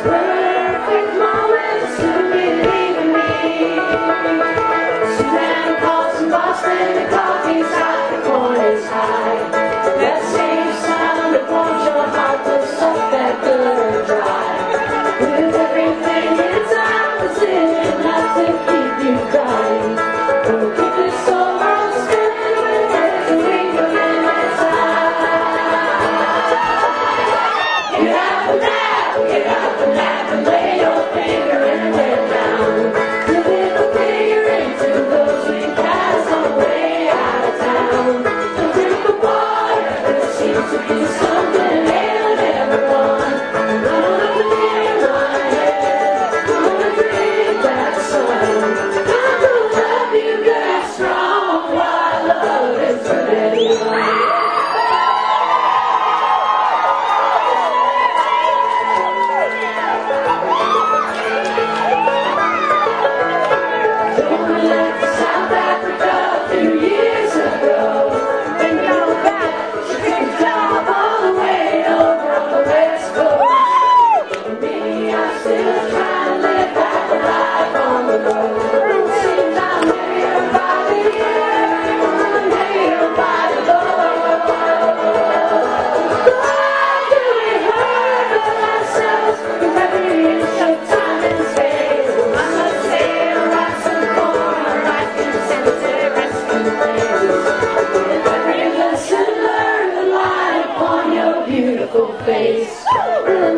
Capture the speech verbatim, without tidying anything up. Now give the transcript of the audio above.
perfect moment soon be leaving me. Suzanne calls from Boston, the coffee's hot, the corn is high. That same sound that warms your heart, the stuff that good or dry. With everything inside, the decision not to keep you crying. We'll keep this soul on spinning with every twinkling inside. Get up and laugh, get up and laugh and lay your finger in and lay it down. Your little finger into those we pass on the way out of town. A drink of water that seems to be something ailing everyone. I'm gonna clear my head, I'm gonna drink that sun. I'm gonna love you good and strong, while love is for anyone. South Africa a few years ago, and you're back. She took a job all the way over on the West Coast. And me, I'm still trying to live half a life on the road. Seems I'm here by the air, I'm here by the Lord. Why do we hurt ourselves with every inch of time and space? I must say, right some corner, right consented rescue place. With every lesson learned, the light upon your beautiful face.